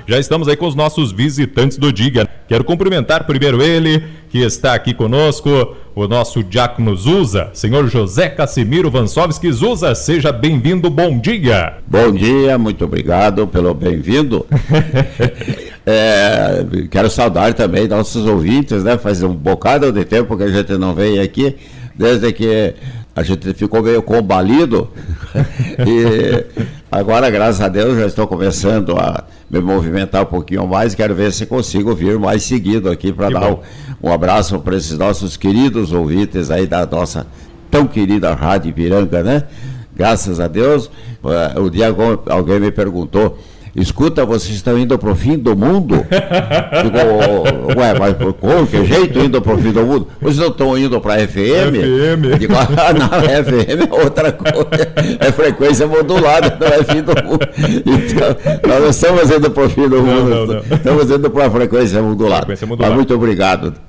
Já estamos aí com os nossos visitantes do Diga. Quero cumprimentar primeiro ele, que está aqui conosco, o nosso diácono Zusa, senhor José Cassimiro Vansovski. Zusa, seja bem-vindo, bom dia. Bom dia, muito obrigado pelo bem-vindo. Quero saudar também nossos ouvintes, né? Faz um bocado de tempo que a gente não vem aqui, desde que a gente ficou meio combalido e agora, graças a Deus, já estou começando a me movimentar um pouquinho mais. Quero ver se consigo vir mais seguido aqui para dar um abraço para esses nossos queridos ouvintes aí da nossa tão querida Rádio Ipiranga, né? Graças a Deus. O dia alguém me perguntou: escuta, vocês estão indo para o fim do mundo? Digo, mas por que jeito indo para o fim do mundo? Vocês não estão indo para a FM? Digo, não, FM é outra coisa, é frequência modulada, não é fim do mundo. Então, nós não estamos indo para o fim do mundo, não. Estamos indo para a frequência modulada. Mas muito obrigado.